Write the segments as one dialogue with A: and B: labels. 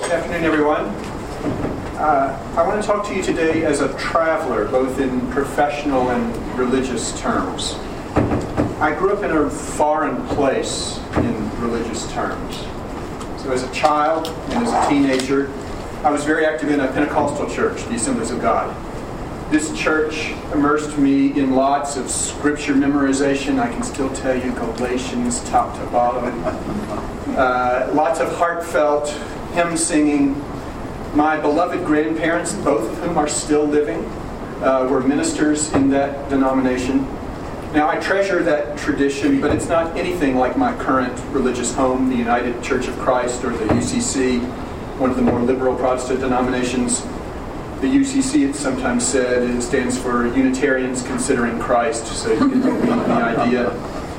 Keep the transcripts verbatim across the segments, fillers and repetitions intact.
A: Good afternoon, everyone. Uh, I want to talk to you today as a traveler, both in professional and religious terms. I grew up in a foreign place in religious terms. So as a child and as a teenager, I was very active in a Pentecostal church, the Assemblies of God. This church immersed me in lots of scripture memorization. I can still tell you Galatians top to bottom. Uh, lots of heartfelt hymn singing. My beloved grandparents, both of whom are still living, uh, were ministers in that denomination. Now, I treasure that tradition, but it's not anything like my current religious home, the United Church of Christ, or the U C C, one of the more liberal Protestant denominations. The U C C, it's sometimes said, it stands for Unitarians Considering Christ, so you get the, the idea.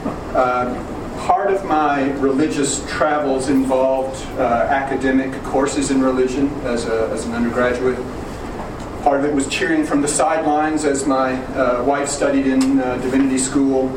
A: Uh, part of my religious travels involved uh, academic courses in religion as, a, as an undergraduate. Part of it was cheering from the sidelines as my uh, wife studied in uh, divinity school.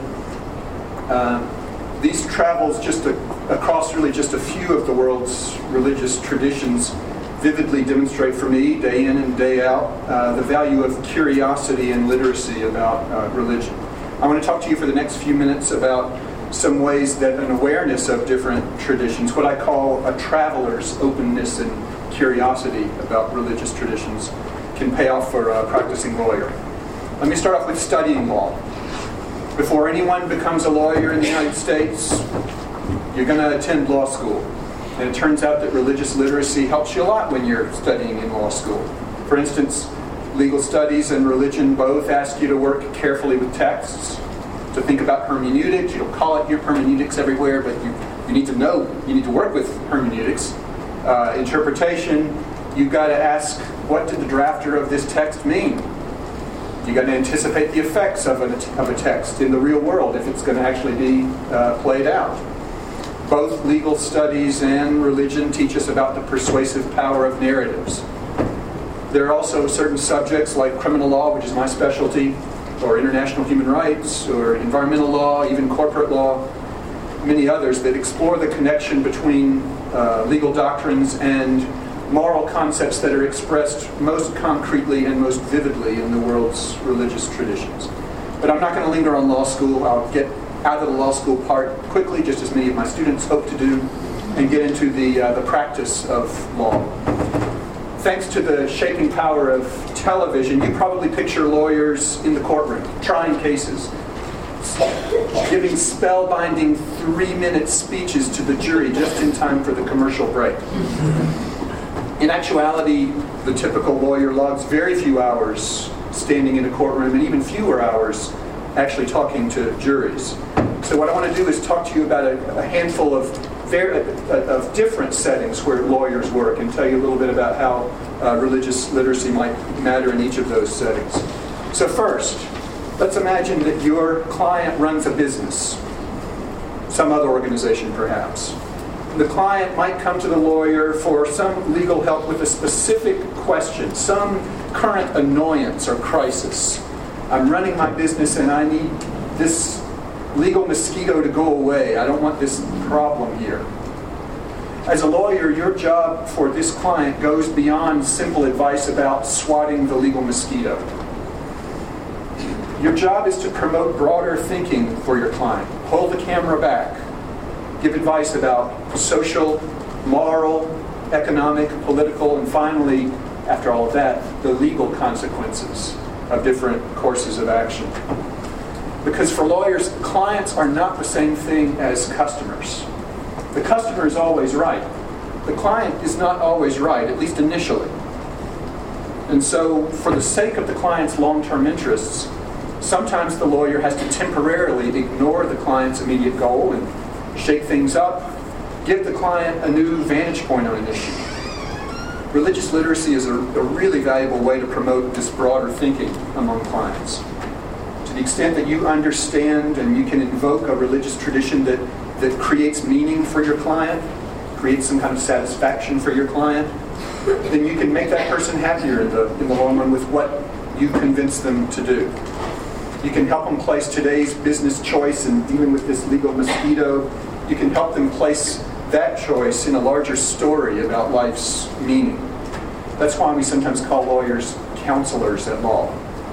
A: Uh, these travels just a, across really just a few of the world's religious traditions vividly demonstrate for me, day in and day out, uh, the value of curiosity and literacy about uh, religion. I want to talk to you for the next few minutes about some ways that an awareness of different traditions, what I call a traveler's openness and curiosity about religious traditions, can pay off for a practicing lawyer. Let me start off with studying law. Before anyone becomes a lawyer in the United States, you're going to attend law school. And it turns out that religious literacy helps you a lot when you're studying in law school. For instance, legal studies and religion both ask you to work carefully with texts, to think about hermeneutics. You don't call it your hermeneutics everywhere, but you, you need to know, you need to work with hermeneutics. Uh, interpretation, you've got to ask, what did the drafter of this text mean? You've got to anticipate the effects of a, of a text in the real world if it's going to actually be uh, played out. Both legal studies and religion teach us about the persuasive power of narratives. There are also certain subjects like criminal law, which is my specialty, or international human rights, or environmental law, even corporate law, many others that explore the connection between uh, legal doctrines and moral concepts that are expressed most concretely and most vividly in the world's religious traditions. But I'm not going to linger on law school. I'll get out of the law school part quickly, just as many of my students hope to do, and get into the uh, the practice of law. Thanks to the shaping power of television, you probably picture lawyers in the courtroom, trying cases, giving spellbinding three-minute speeches to the jury just in time for the commercial break. In actuality, the typical lawyer logs very few hours standing in a courtroom, and even fewer hours actually talking to juries. So what I want to do is talk to you about a, a handful of very, of different settings where lawyers work, and tell you a little bit about how uh, religious literacy might matter in each of those settings. So first, let's imagine that your client runs a business, some other organization perhaps. The client might come to the lawyer for some legal help with a specific question, some current annoyance or crisis. I'm running my business and I need this legal mosquito to go away. I don't want this problem here. As a lawyer, your job for this client goes beyond simple advice about swatting the legal mosquito. Your job is to promote broader thinking for your client. Hold the camera back. Give advice about social, moral, economic, political, and finally, after all of that, the legal consequences of different courses of action. Because for lawyers, clients are not the same thing as customers. The customer is always right. The client is not always right, at least initially. And so, for the sake of the client's long-term interests, sometimes the lawyer has to temporarily ignore the client's immediate goal and shake things up, give the client a new vantage point on an issue. Religious literacy is a, a really valuable way to promote this broader thinking among clients. To the extent that you understand and you can invoke a religious tradition that, that creates meaning for your client, creates some kind of satisfaction for your client, then you can make that person happier in the, in the long run with what you convince them to do. You can help them place today's business choice, and dealing with this legal mosquito, you can help them place that choice in a larger story about life's meaning. That's why we sometimes call lawyers counselors at law.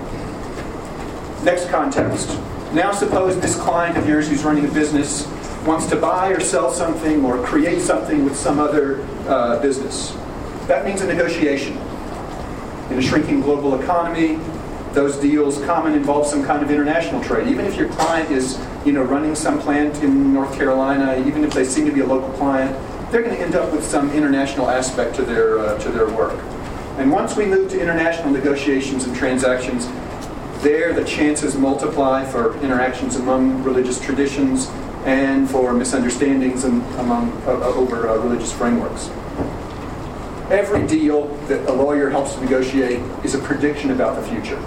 A: Next context. Now suppose this client of yours who's running a business wants to buy or sell something or create something with some other uh, business. That means a negotiation. In a shrinking global economy, those deals common involve some kind of international trade. Even if your client is, you know, running some plant in North Carolina, even if they seem to be a local client, they're going to end up with some international aspect to their uh, to their work. And once we move to international negotiations and transactions, there the chances multiply for interactions among religious traditions and for misunderstandings and among uh, over uh, religious frameworks. Every deal that a lawyer helps to negotiate is a prediction about the future.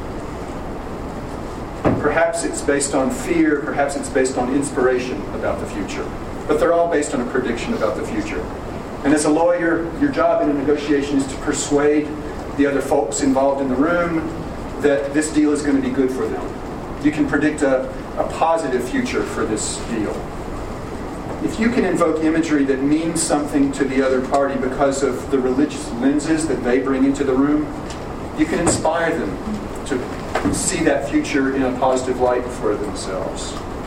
A: Perhaps it's based on fear, perhaps it's based on inspiration about the future. But they're all based on a prediction about the future. And as a lawyer, your job in a negotiation is to persuade the other folks involved in the room that this deal is going to be good for them. You can predict a, a positive future for this deal. If you can invoke imagery that means something to the other party because of the religious lenses that they bring into the room, you can inspire them to see that future in a positive light for themselves.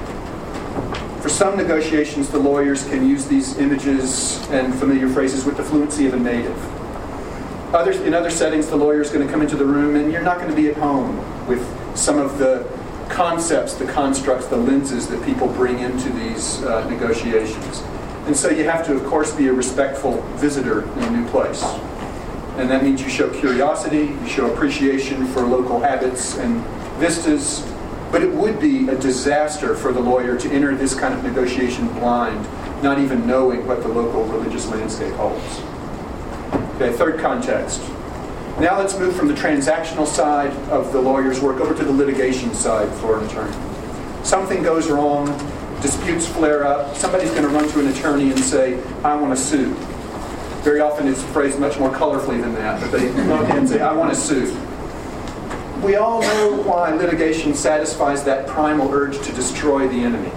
A: For some negotiations, the lawyers can use these images and familiar phrases with the fluency of a native. Others, in other settings, the lawyer is going to come into the room and you're not going to be at home with some of the concepts, the constructs, the lenses that people bring into these uh, negotiations. And so you have to, of course, be a respectful visitor in a new place. And that means you show curiosity, you show appreciation for local habits and vistas. But it would be a disaster for the lawyer to enter this kind of negotiation blind, not even knowing what the local religious landscape holds. Okay, third context. Now let's move from the transactional side of the lawyer's work over to the litigation side for an attorney. Something goes wrong, disputes flare up, somebody's going to run to an attorney and say, I want to sue. Very often it's phrased much more colorfully than that, but they come in and say, I want to sue. We all know why litigation satisfies that primal urge to destroy the enemy.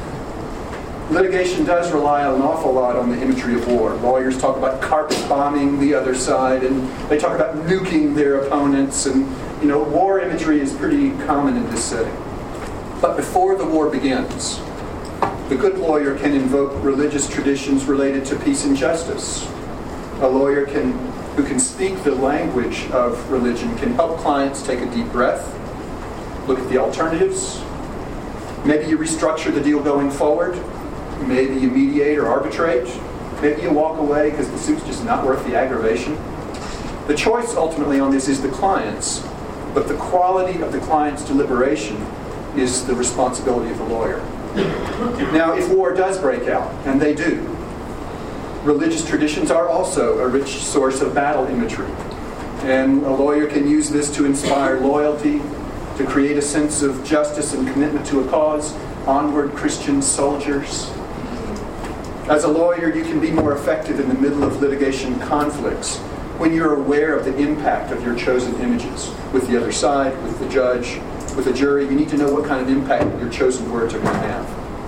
A: Litigation does rely an awful lot on the imagery of war. Lawyers talk about carpet bombing the other side, and they talk about nuking their opponents, and you know, war imagery is pretty common in this setting. But before the war begins, the good lawyer can invoke religious traditions related to peace and justice. A lawyer can, who can speak the language of religion can help clients take a deep breath, look at the alternatives. Maybe you restructure the deal going forward. Maybe you mediate or arbitrate. Maybe you walk away because the suit's just not worth the aggravation. The choice ultimately on this is the client's, but the quality of the client's deliberation is the responsibility of the lawyer. Now, if war does break out, and they do, religious traditions are also a rich source of battle imagery. And a lawyer can use this to inspire loyalty, to create a sense of justice and commitment to a cause. Onward, Christian soldiers. As a lawyer, you can be more effective in the middle of litigation conflicts when you're aware of the impact of your chosen images with the other side, with the judge, with the jury. You need to know what kind of impact your chosen words are going to have.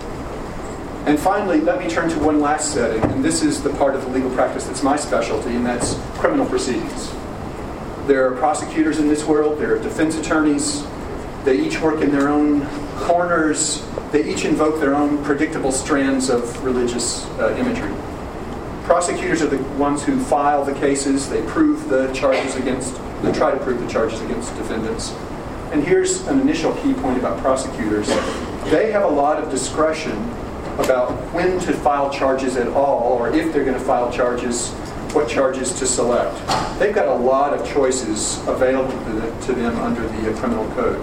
A: And finally, let me turn to one last setting, and this is the part of the legal practice that's my specialty, and that's criminal proceedings. There are prosecutors in this world, there are defense attorneys. They each work in their own corners. They each invoke their own predictable strands of religious uh, imagery. Prosecutors are the ones who file the cases. They prove the charges against, they try to prove the charges against defendants. And here's an initial key point about prosecutors. They have a lot of discretion about when to file charges at all, or if they're going to file charges, what charges to select. They've got a lot of choices available to them under the criminal code.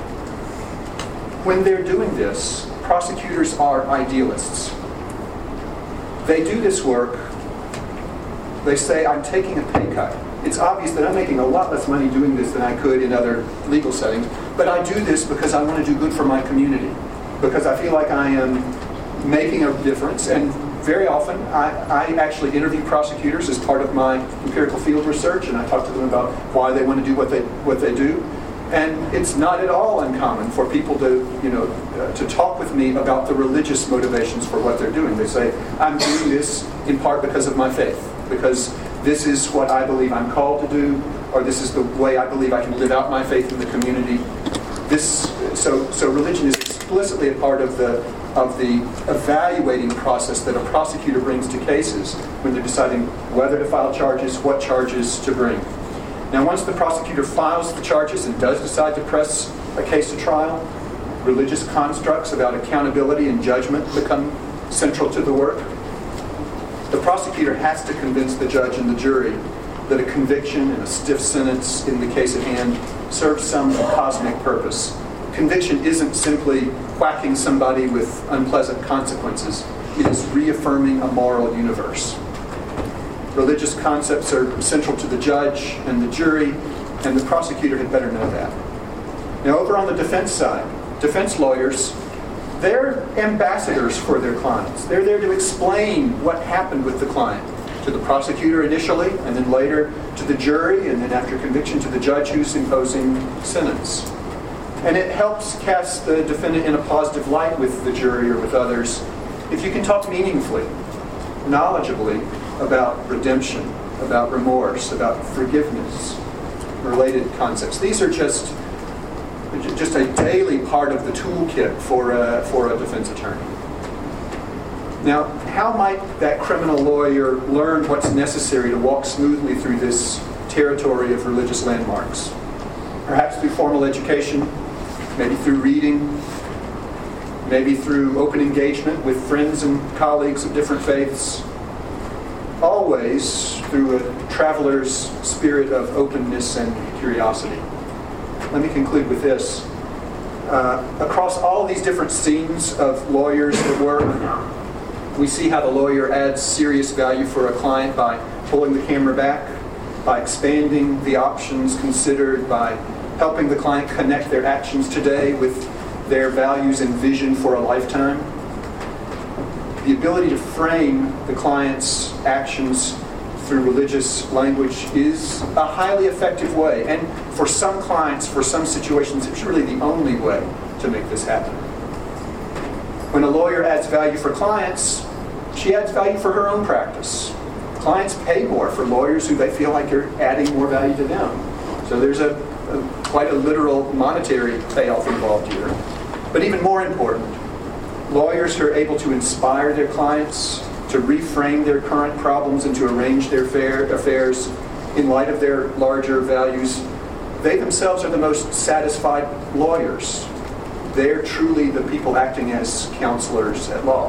A: When they're doing this, prosecutors are idealists. They do this work. They say, I'm taking a pay cut. It's obvious that I'm making a lot less money doing this than I could in other legal settings, but I do this because I want to do good for my community, because I feel like I am making a difference. And very often, I, I actually interview prosecutors as part of my empirical field research, and I talk to them about why they want to do what they what they do. And it's not at all uncommon for people to, you know, uh, to talk with me about the religious motivations for what they're doing. They say, I'm doing this in part because of my faith, because this is what I believe I'm called to do, or this is the way I believe I can live out my faith in the community. This, so, so religion is explicitly a part of the of the evaluating process that a prosecutor brings to cases when they're deciding whether to file charges, what charges to bring. Now, once the prosecutor files the charges and does decide to press a case to trial, religious constructs about accountability and judgment become central to the work. The prosecutor has to convince the judge and the jury that a conviction and a stiff sentence in the case at hand serves some cosmic purpose. Conviction isn't simply whacking somebody with unpleasant consequences. It is reaffirming a moral universe. Religious concepts are central to the judge and the jury, and the prosecutor had better know that. Now, over on the defense side, defense lawyers, they're ambassadors for their clients. They're there to explain what happened with the client to the prosecutor initially, and then later to the jury, and then after conviction to the judge who's imposing sentence. And it helps cast the defendant in a positive light with the jury or with others if you can talk meaningfully, knowledgeably about redemption, about remorse, about forgiveness, related concepts. These are just, just a daily part of the toolkit for a, for a defense attorney. Now, how might that criminal lawyer learn what's necessary to walk smoothly through this territory of religious landmarks? Perhaps through formal education, maybe through reading, maybe through open engagement with friends and colleagues of different faiths. Always through a traveler's spirit of openness and curiosity. Let me conclude with this. Uh, across all these different scenes of lawyers at work, we see how the lawyer adds serious value for a client by pulling the camera back, by expanding the options considered, by helping the client connect their actions today with their values and vision for a lifetime. The ability to frame the client's actions through religious language is a highly effective way. And for some clients, for some situations, it's really the only way to make this happen. When a lawyer adds value for clients, she adds value for her own practice. Clients pay more for lawyers who they feel like are adding more value to them. So there's a Uh, quite a literal monetary payoff involved here. But even more important, lawyers who are able to inspire their clients to reframe their current problems and to arrange their fair affairs in light of their larger values, they themselves are the most satisfied lawyers. They're truly the people acting as counselors at law.